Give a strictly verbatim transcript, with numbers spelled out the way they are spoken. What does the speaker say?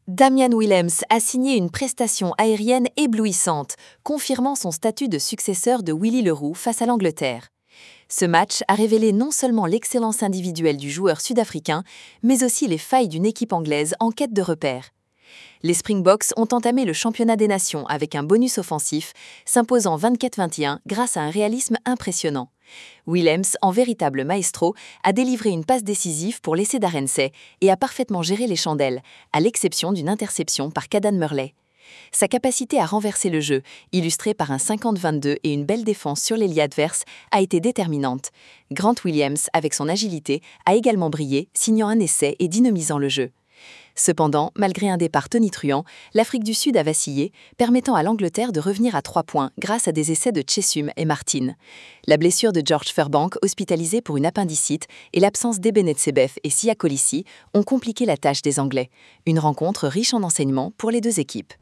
Damian Williams a signé une prestation aérienne éblouissante, confirmant son statut de successeur de Willy Leroux face à l'Angleterre. Ce match a révélé non seulement l'excellence individuelle du joueur sud-africain, mais aussi les failles d'une équipe anglaise en quête de repères. Les Springboks ont entamé le championnat des nations avec un bonus offensif, s'imposant vingt-quatre à vingt et un grâce à un réalisme impressionnant. Williams, en véritable maestro, a délivré une passe décisive pour l'essai d'Arensay et a parfaitement géré les chandelles, à l'exception d'une interception par Cadan Murley. Sa capacité à renverser le jeu, illustrée par un cinquante à vingt-deux et une belle défense sur l'ailier adverse, a été déterminante. Grant Williams, avec son agilité, a également brillé, signant un essai et dynamisant le jeu. Cependant, malgré un départ tonitruant, l'Afrique du Sud a vacillé, permettant à l'Angleterre de revenir à trois points grâce à des essais de Chessum et Martin. La blessure de George Furbank, hospitalisé pour une appendicite, et l'absence d'Ebenetsebeth et Siya Kolisi ont compliqué la tâche des Anglais. Une rencontre riche en enseignements pour les deux équipes.